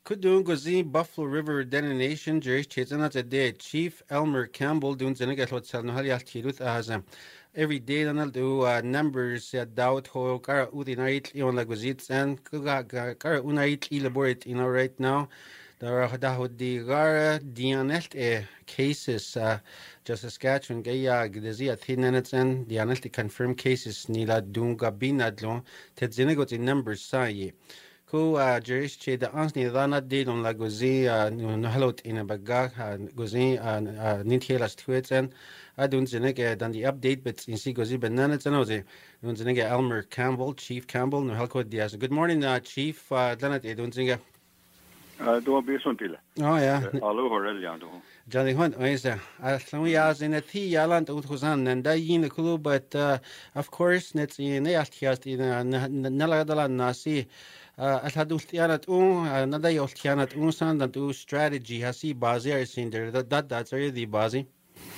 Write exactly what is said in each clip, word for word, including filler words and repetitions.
Kudun Gozi Buffalo River Denonation, Jerish Chizana today, Chief Elmer Campbell doing Zenegat Hotel Nohalia Tirut Azam. Every day, Donald do numbers at Dowd Ho, Kara Udinait, Ion Lagozits, and Kara Unait elaborate, you know, right now. There are Dahudi Gara Dianet cases, just Saskatchewan, Gaya, Gdezia, Thinanets, and Dianet confirmed cases, Nila Dunga Binadlo, Ted Zenegot in numbers, Saye. Ko Jerish che da ans ni dana de don la gozi no halot in a baga gozi ninthelas tweeten adun zenege dan the update but in si gozi banana zenoze don zenege Elmer Campbell Chief Campbell no halko dias. Good morning uh, Chief uh, dan it don zenege Uh, do be sontile. Oh yeah. Allo horel ya do. Johnny Hunt is a so ya in a thi yaland ut huzan and da yin the clue but uh, of course net in the astiast in nala dala nasi الهدولتيانات او ندا يولتيانات او سان دو strategy hasi bazi are seen there that that that's really the bazi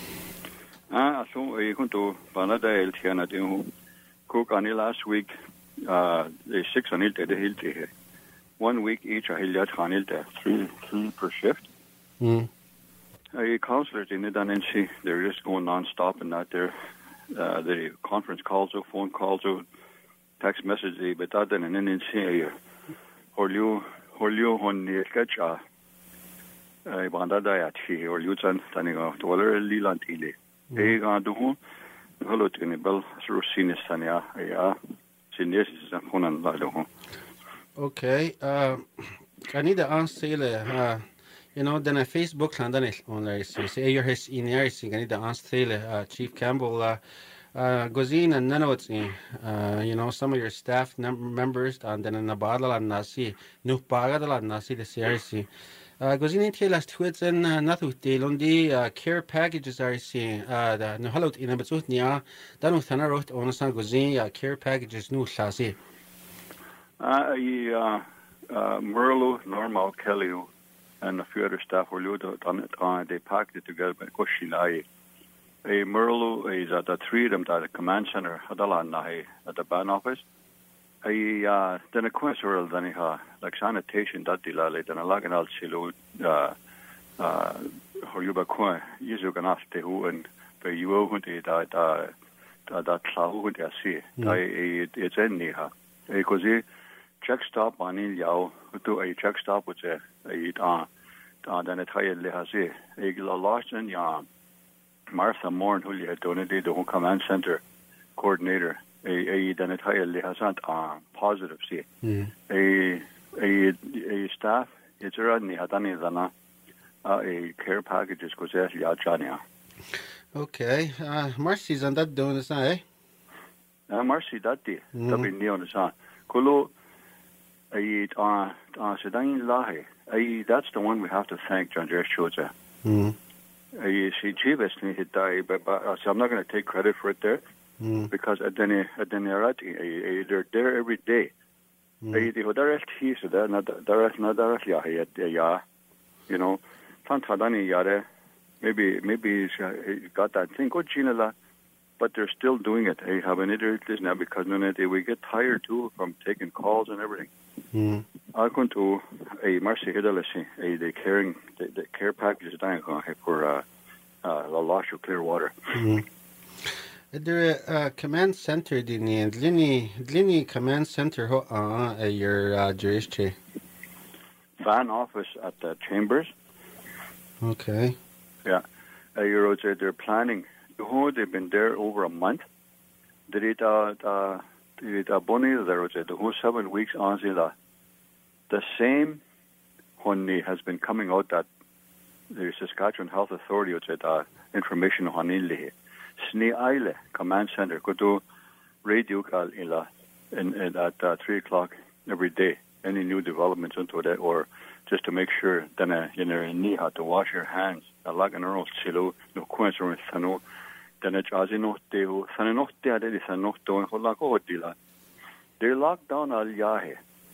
Ah so e kunto banada el tiana de cook on last week uh the six on it the hilte one week each a hiljat khanil de three three per shift. Mm. A counselors in it and see they're just going non-stop and not there uh the conference calls or phone calls or text messages but that then and then see Holyu Holyu hon ni skacha ai banda da ya chi Holyu chan taniga dollar lilan tile e ga du holo tini bel rusine sania ya sines is honan la do. Okay uh I need to answer uh you know then a Facebook and then it on there say your his in there I need to answer uh Chief Campbell uh Uh, Gozin and Nanotsi, uh, you know, some of your staff num- members, and then in the Badal and Nasi, Nukbagadal and Nasi, the C R C. Gozin in Taylor's tweets and Nathu Talundi, care packages are seeing, uh, the Nuhalot in a Batsutnia, Danuthana wrote on San Gozin, care packages, no Sasi. Uh, uh, Merlo, Normal, Kelly, and a few other staff were on it, uh, they packed it together by Koshilai. A Merlo is at the three of them at the command center Hadalan at the ban office. A uh then a question then uh like sanitation that dilale then a lagan al silo uh uh Horuba Kwa Yizu Ganaste who and by you who did that uh that cloud would see. It's in neha. A cozy check stop on in yao to a check stop with a uh then a tire lehasi. A lost in ya Martha Moore, who had donated the whole command center coordinator, a a then it has not uh positive see a a a staff it's already had any than a care packages goes as ya Chania. Okay, uh Marcy's on that doing this, eh? Uh Marcy that day that be neon the sun. Kulu a uh uh Sudan Lahi. A that's the one we have to thank John Jerry Choza. Mm. I see Chivas hit die, but so I'm not going to take credit for it there mm. because at the at the they're there every day. They they direct he so they're not direct not directly yeah, you know, Tantadani yare maybe maybe got that thing good Gina, but they're still doing it. They have an idiot now because none they we get tired too from taking calls and everything. Mm. I going to a Marcy Hidalisi, a the caring the, the care package is dying for uh uh La Losh of Clearwater. Mm. There a command center dini and Dlini Dlini command center ho uh your uh Jerish Van office at the chambers. Okay. Yeah. Uh, you're they're planning who they've been there over a month. Did it uh uh did it Bonnie there was the whole seven weeks on the the same honey has been coming out that the Saskatchewan Health Authority which is uh information on Inle. Sne Isle command center go to radio call ila in, in at uh, three o'clock every day. Any new developments into that or just to make sure then uh, you know you have to wash your hands. A lot of neural chilo no coincidence no then it's as no they san no they are they san no doing hola ko dila. They locked down al yahe.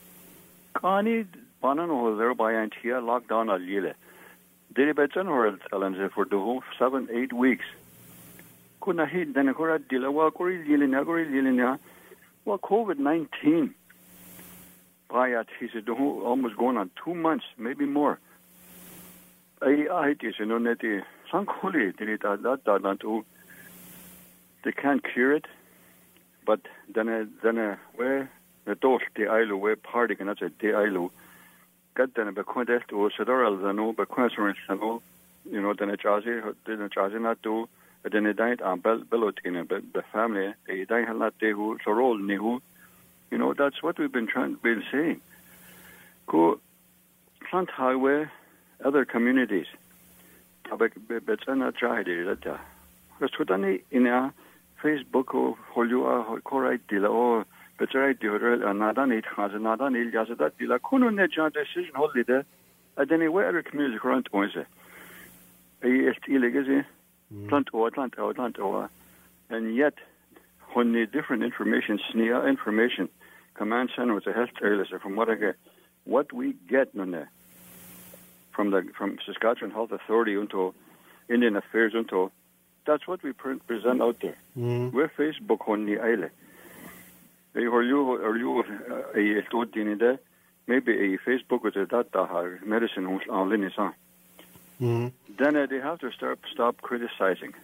Kani banano there by antia locked down al yele. They betan or challenge for the whole seven eight weeks. Kuna hit then a kora dila wa kori yele na kori yele na wa COVID nineteen. Bayat, he said, almost going on two months, maybe more. I I is you know that the Sankuli did it that that they can't cure it, but then a then a where the dos the island where party can say the island got then a bequest to Sadoral Zano, bequest Zano, you know, then a Chazi, then a Chazi not do, then a died on Bellot in the family, a died not they who so roll Nihu. You know, that's what we've been trying been saying. Go plant highway, other communities. But it's not tragedy that that. Because what any in a Facebook or Holua or Korai Dilla or Betray Dura and Nadanit has another Nil Yazada Dilla Kuno decision holiday at anywhere other communities around Oise. A illegacy, plant or plant or plant or and yet when the different information, sneer information, command center was a health area from what I get, what we get on there. From the from Saskatchewan Health Authority into Indian Affairs into, that's what we pre- present out there. Mm. We're Facebook on the island. Or you or you a thought in there, maybe a Facebook with a data medicine online is on. Then uh, they have to start stop criticizing.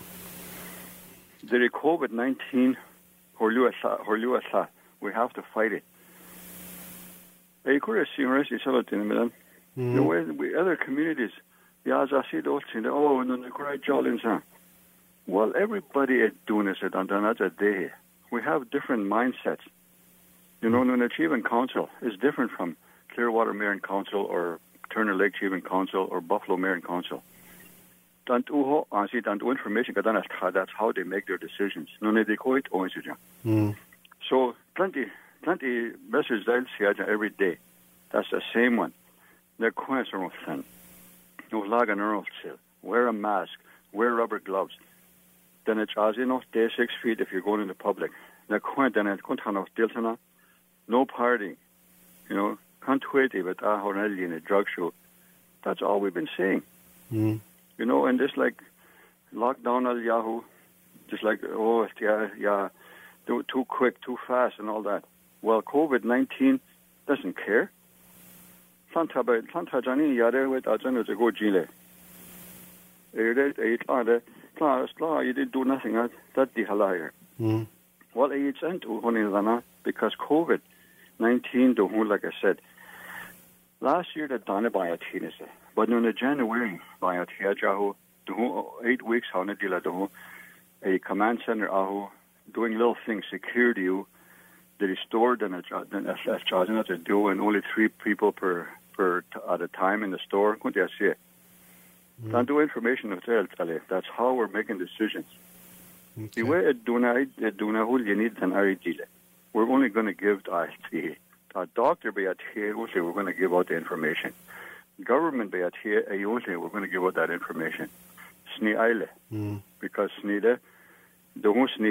The COVID nineteen, or you a we have to fight it. A could see rest in the Mm. The way we other communities, yeah, I see those things. Oh, and then the great jolly and well, everybody is doing this on another day. We have different mindsets. You know, an Achievement Council is different from Clearwater Mayor and Council or Turner Lake Achievement Council or Buffalo Mayor and Council. Tanto I see tanto information because that's how they make their decisions. No, they call it orange. So plenty, plenty messages I'll see every day. That's the same one. They're quite so thin. You lag an earl chill. Wear a mask. Wear rubber gloves. Then it's as enough day six feet if you're going in the public. They're quite then it's going to have still no partying. You know, can't wait but ah hornelli in a drug show. That's all we've been saying. Mm. You know, and just like lockdown al Yahoo, just like oh yeah yeah, do too quick, too fast, and all that. Well, COVID nineteen doesn't care. Santa Santa Jani Yare with Ajano to go Gile. Eight other class law, you did do nothing at that the halaya. Well, it's into Honilana because COVID nineteen, the whole, like I said, last year that done by a teen, but in the January by a Tiajaho, the whole eight weeks on a deal, a command center, aho, doing little things, security, you, they restored and a charging to do, and only three people per. Per t- at a time in the store, couldn't you see it? Don't do information of tell That's how we're making decisions. Okay. The way it do not do not who you need an deal. We're only going to give to a doctor be at here. We're going to give out the information. Government be at here. We're going to give out that information. Sni aile because sni the the who sni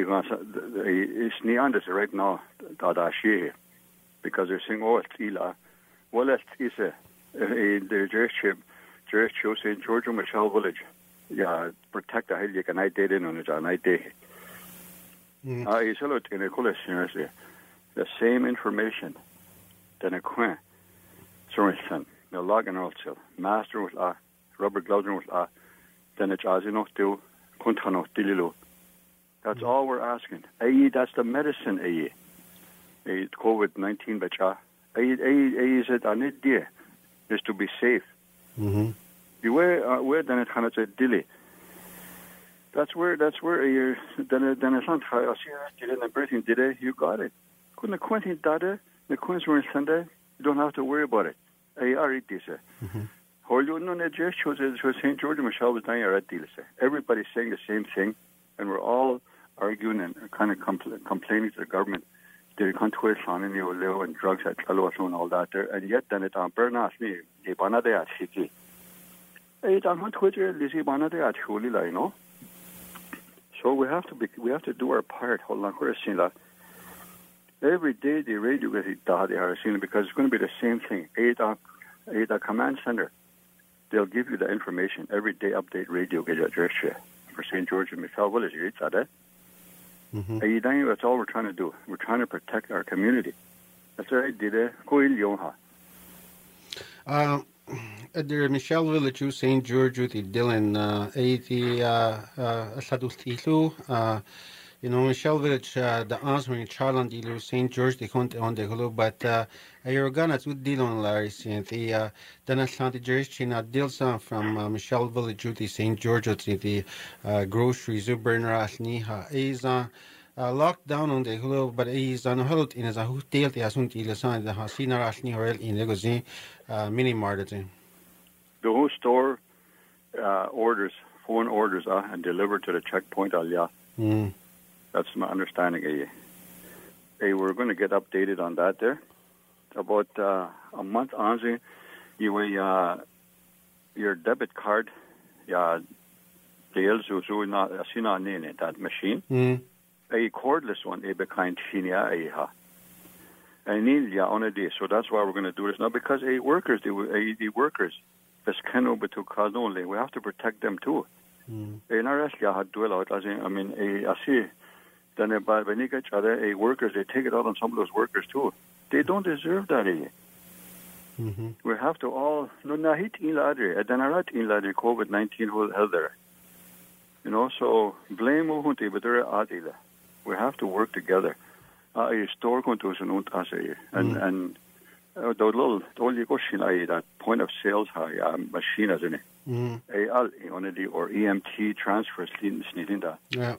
sni on this right now. That she because they're saying oh it's ila. Well, it's a the Jewish Jewish show Saint George Michelle Village. Yeah, protect the hill you can I did in on it on I did. I saw it in a college university. The same information than a coin. Sorry, son. The log and also master with a rubber gloves with a then it's as enough to contano dililo. That's all we're asking. Aye, that's the medicine. Aye, a COVID nineteen bacha. I, I, I said, I need dear is to be safe. Mm-hmm. The way, uh, where then it kind of said, dilly. That's where, that's where you're, then, then it's not how I see it in everything today. You got it. Couldn't the Quentin data, the Queens were in Sunday, you don't have to worry about it. I already say. Hold you know, the just shows it was Saint George and Michelle was dying already. Everybody's saying the same thing, and we're all arguing and kind of compl- complaining to the government. They can't twist on any oil and drugs at Calo and all that there, and yet then it on burn off me. They banna de at city. Hey, don't want Twitter. They say banna de at holy, you know. So we have to be, we have to do our part. Hold on, we're seeing that every day. The radio gets it that they are seeing because it's going to be the same thing. Eight eight a command center. They'll give you the information every day. Update radio get your for Saint George and Michelle Village. You read that, eh? Mm-hmm. That's all we're trying to do. We're trying to protect our community. That's right, did it? Go in Yoha. Uh, there Michelle Village, Saint George, the Dylan, uh, eighty, uh, uh, Sadultilu, uh, you know, Michelle Village, uh, the answering Charland, Ilu, Saint George, the Conte on the Hulu, but, uh, you're gonna with Dylan Larry, the, uh, then Atlantic Jersey, China, Dilson from, uh, Michelle Village, the Saint George, the, uh, grocery, Zuberner, Niha, is, uh, uh, lockdown on the Hulu, but is on a hold in as a hotel, the Asunti, the San, the Hasina, Ashni, or in Legozin, uh, mini marketing. The whole store uh, orders, phone orders, uh, and delivered to the checkpoint, Alya. Mm. That's my understanding. Eh? Hey, we're going to get updated on that there. About uh, a month on, you uh, your debit card, yeah, deals so not sina nene that machine. Mm. A cordless one, a behind China, a ha. I need yeah on a day, so that's why we're going to do this now because a workers, the the workers, this can over to cause only. We have to protect them too. Mm. A rest yeah had dwell out. I mean, a I see. Then about when you get other a workers, they take it out on some of those workers too. They don't deserve that. Eh? Mm-hmm. We have to all no na hit in ladder. Then I write in ladder COVID nineteen who held there. You know, so blame who but they're adila. We have to work together. Uh, a store going to an and and uh, the little all you go that point of sales high um, machine as in it. A al or E M T transfers in that. Yeah.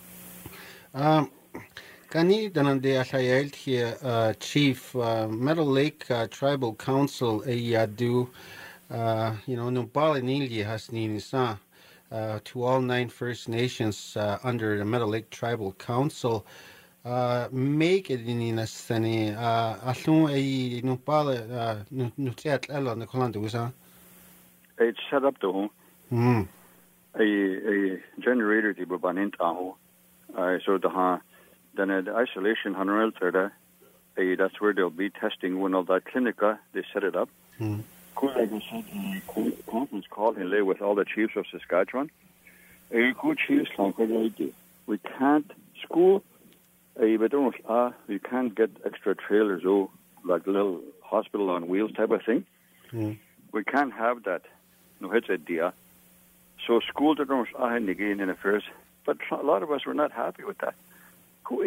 Um, Kani danande ashayelt here, uh, Chief uh, Meadow Lake uh, Tribal Council a yadu, uh, you know, Nubal in India has ninisa uh, to all nine First Nations uh, under the Meadow Lake Tribal Council. Uh, make it in a sunny, uh, Asun a Nubal, uh, Nutiat Ella, the Colandusa. It's set up to Mm. a a generator to be ban into. Uh, so the uh, then uh, the isolation hundred thirty, uh, that's where they'll be testing one of that clinica. They set it up. Mm. Cool, like I said, uh, conference call in lay with all the chiefs of Saskatchewan. A good chiefs we can't school. Uh, but don't uh, we can't get extra trailers, oh, like little hospital on wheels type of thing. Mm. We can't have that. No, it's a idea. So school to don't uh, again in affairs. But a lot of us were not happy with that. What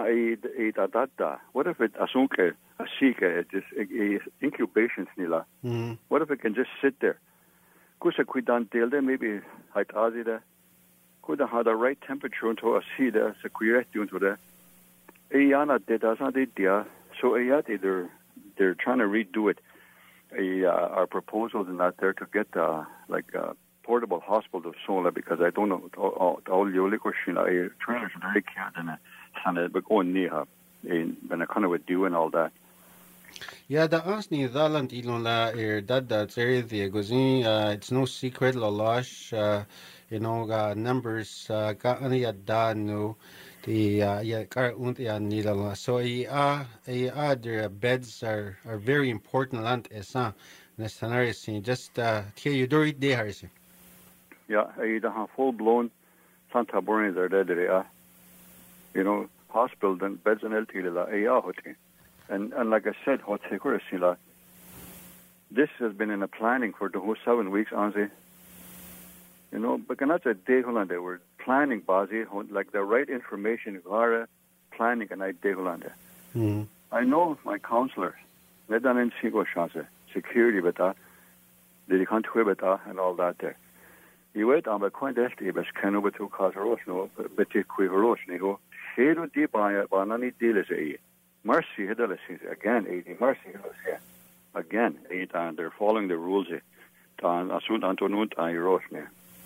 if it asunke a sika just incubation snila? What if it can just sit there? Kusa kuidan deal maybe height azida. Could have the right temperature into a seeda sequiret into the Ayana did as not idea. So ayat they're they're trying to redo it. A uh, our proposals in that there to get uh, like uh, portable hospital of solar because I don't know all your liquor a trailers very can't and and but going near in when I kind of would do and all that. Yeah, the ansni dalant ilonla er that that's area the gozin uh it's no secret la lash uh you know uh, numbers uh ga ani da no the uh yeah car und ya nila so uh uh their beds are are very important land esa necessary just uh here you do it there. Yeah, I have full blown Santa Barbara there there. You know, hospital and beds and L T L A. And and like I said, what's the this has been in the planning for the whole seven weeks, honestly. You know, but not a day they were planning Bazi, like the right information, planning and I day mm. I know my counselors, let them in security beta, the country beta and all that there. You wait on the coin desk, but can over to cause a no, but you quit a rosh, Nigo. Shade deep by a banana deal is a mercy, again, eighty mercy again, eight and they're following the rules. As soon as Antonut and Roshne.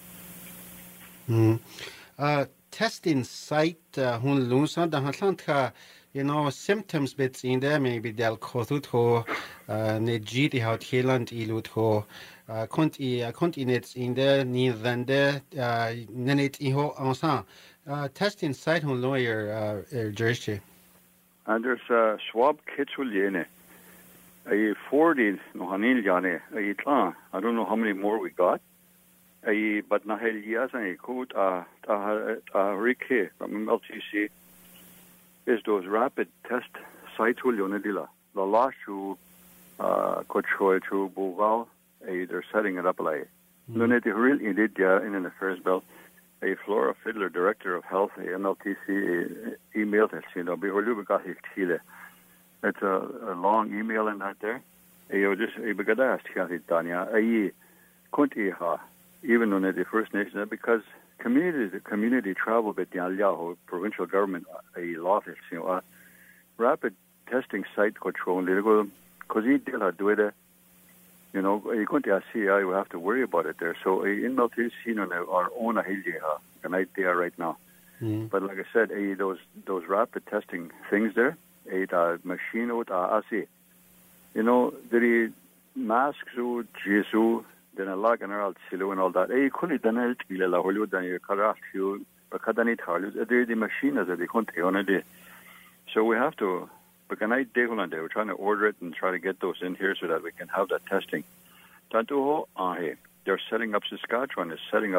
Mm. Uh, testing site, uh, hun lunsa, the Hatlanta, you know, symptoms bits in there, maybe they'll cotut ho, uh, nejiti how Thailand ilut ho, uh, conti, uh, continents in there, ni than there, uh, nenit iho ansan. Uh, testing site hun lawyer, uh, er jersey. And there's uh, swab kits will yene. A forty no hanil yane. A tlan. I don't know how many more we got. A but na hel yas a could uh uh Rike from M L T C is those rapid test sites will yone dila. the last two uh Coach to Boval, they're setting it up like no net really did yeah in an affairs bill. A Flora Fiddler, Director of Health, a M L T C, emailed us, you know, before we got his Chile. It's a, a long email in that there. You just, a big asked, Tanya, a country, even on the First Nations, because communities, the community travel with the provincial government, a law, you know, rapid testing site control, because he did not do it. You know, you couldn't see I will have to worry about it there. So in Maltese, you know, our own idea, and I there right now. Mm. But like I said, a, those those rapid testing things there, a the machine out I see. You know, the masks, Jesus, then a lot and all silo and all that. A couldn't done it. You la Hollywood and you craft you, but kadani thalu. The machine as they couldn't on it. So we have to. But can I dig on there? We're trying to order it and try to get those in here so that we can have that testing. They're setting up, Saskatchewan is setting up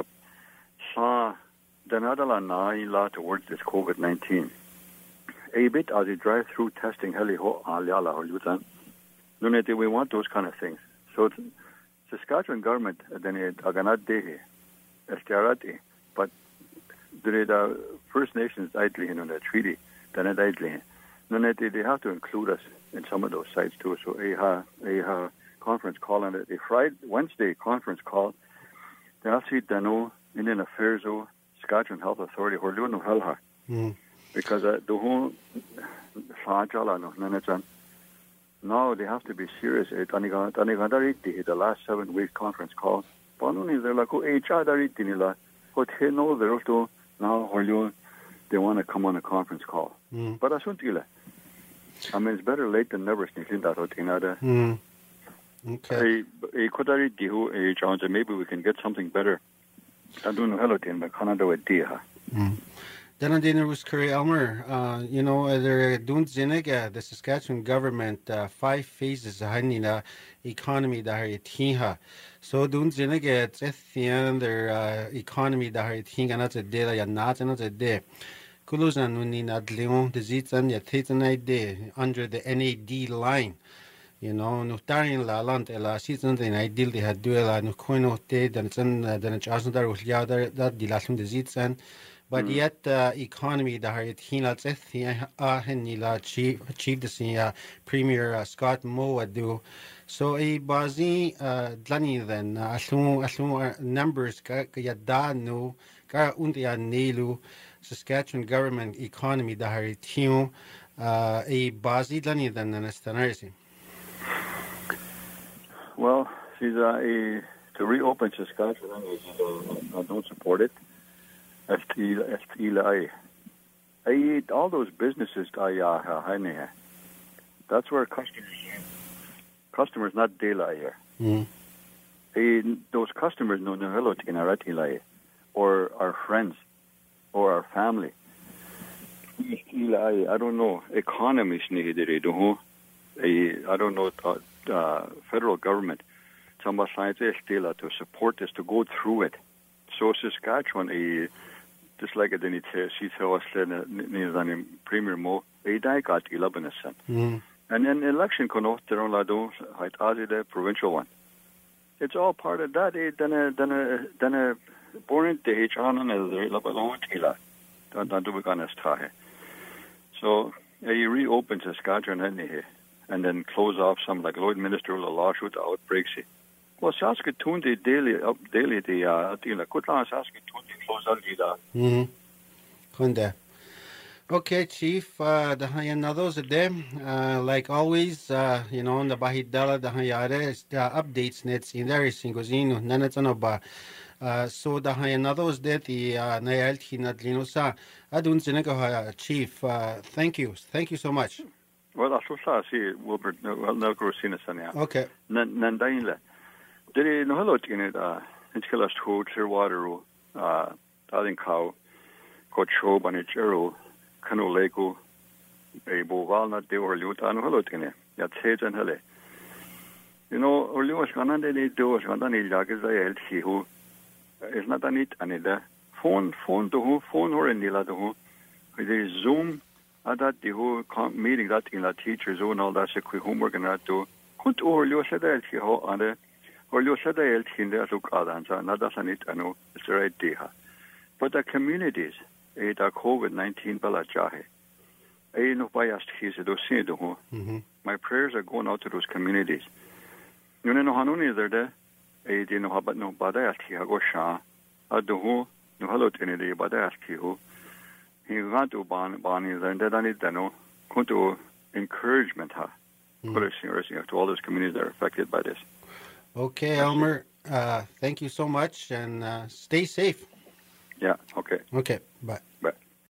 towards this COVID nineteen. A bit as a drive-through testing, we want those kind of things. So Saskatchewan government, then but the First Nations idly in the treaty, then it idly. No, they have to include us in some of those sites too. So a a conference call on it, a Friday, Wednesday conference call. They actually done Indian Affairs, Saskatchewan Health Authority, or doing no hell because the whole now they have to be serious. The last seven week conference call. They're like, oh, H R, what they know they're also now they want to come on a conference call. Mm. But I shouldn't I mean, it's better late than never. Mm. Okay. Maybe we can get something better. I don't know how to but Canada idea. Then on dinner was Curry Elmer. Uh, you know, they're doing Ziniga, the Saskatchewan government, uh, five phases of the economy that are tiha. So doing Ziniga, it's at the end their uh, economy that are tiha, and that's a day, like not another day. Kuluzan Nunina Leon, the Zitan, Yatan idea under the N A D line. You know, no tarin la land la season the ideal they had duela no coino te then it's in the Charles there was yada that the last one the Zitan. But mm. yet, uh, economy the Harriet Hinal Zethi ah Henila achieved the senior Premier uh, Scott Moe do. So a bazi uh dlani then aslu aslu numbers ka yada no ka undia nelu Saskatchewan government economy the Harriet Hin uh a bazi dlani then anastanarisi. Well, she's uh, a to reopen Saskatchewan. I don't support it. F T I. I eat all those businesses. I That's where customers. Customers not daylight here. Mm. Those customers no no hello to or our friends, or our family. I don't know. Economies need it. I don't know. Uh, federal government, some science to support this to go through it. So Saskatchewan, a just like it, then it says she's how I Premier Mo, a die got eleven percent, and then election can often on lado height the provincial one. It's all part of that. Then a then a then a born the H on another level tila. Don't do we gonna start. So a reopen Saskatchewan and and then close off some like Lloyd Minister of the lawsuit outbreaks. Well, Saskatoon the daily up daily the uh the good long Saskatoon close out the Mhm. Kunde. Okay, Chief, uh the Hayanados day. Uh like always, uh, you know, on the Bahidala the Hayare the updates nets in there is Singozino, Nanatanoba. Uh so the Hayanados that the uh Nayalti Nadlinosa. Adun Seneca Chief. Uh thank you. Thank you so much. Well, I saw see Wilbert. Well, no, Grosina Sanya. Okay. Nandainla. Did it no hello in it? Uh, it's killed us to Clearwater. Uh, Darling Cow, Coach Show, Banachero, Cano Lego, a Bovalna de or Luta, no hello in it. Yat says and hele. You know, or Lewis Gananda they do us Gandani Lagazay L C who is not an it and it. Phone, phone to who, phone or in the lado who. With a Zoom. at that the whole meeting that in the teachers and all that quick homework and that do kunt or lo said that he ho ande or lo said that in the look adansa na that's an it ano it's the right day but the communities e da covid nineteen bala jahe e no biased he said do see do my prayers are going out to those communities you know hanuni there de e di no habat no bada ati ha go sha adu ho no halo tene de bada ati ho he got to ban bani and that I need to know to encouragement ha to all those communities that are affected by this. Okay, Elmer, uh, thank you so much and uh, stay safe. Yeah, okay. Okay, bye.